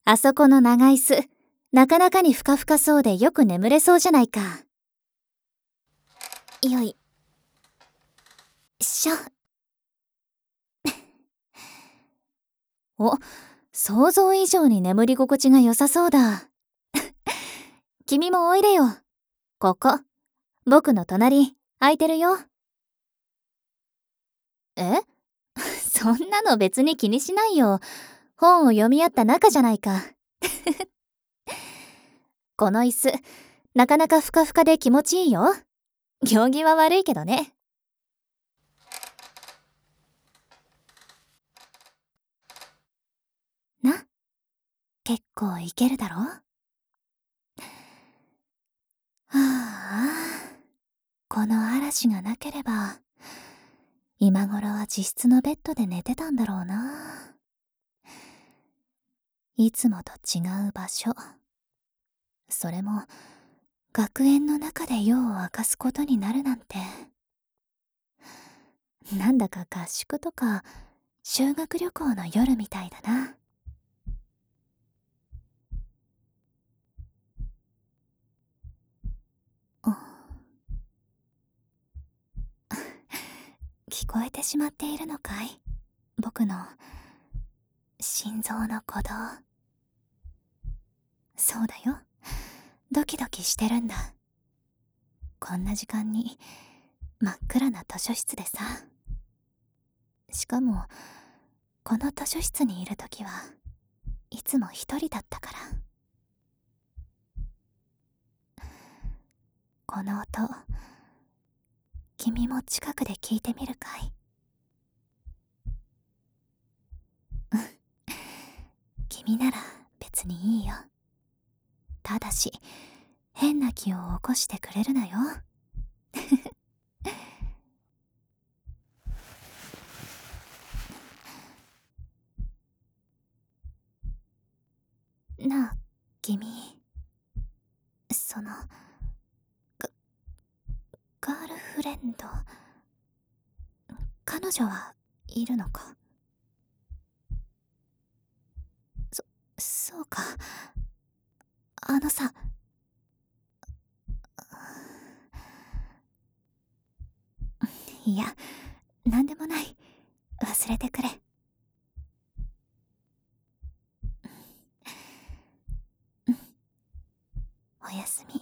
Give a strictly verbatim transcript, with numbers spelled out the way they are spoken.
あそこの長椅子、なかなかにふかふかそうでよく眠れそうじゃないか。よいしょ。お、想像以上に眠り心地が良さそうだ。君もおいでよ。ここ、僕の隣、空いてるよ。えそんなの別に気にしないよ。本を読み合った仲じゃないか。この椅子、なかなかふかふかで気持ちいいよ。行儀は悪いけどね。な、結構いけるだろ。はあ、この嵐がなければ、今頃は自室のベッドで寝てたんだろうな。いつもと違う場所。それも、学園の中で夜を明かすことになるなんて。なんだか合宿とか修学旅行の夜みたいだな。聞こえてしまっているのかい、僕の心臓の鼓動。そうだよ、ドキドキしてるんだ。こんな時間に真っ暗な図書室でさ。しかもこの図書室にいるときはいつも一人だったから。この音、君も近くで聞いてみるかい。うん君なら別にいいよ。ただし変な気を起こしてくれるなよ。なあ君、そのガガールフレンド、彼女はいるのか。そそうか。あのさ、いや、なんでもない。忘れてくれ。うん、おやすみ。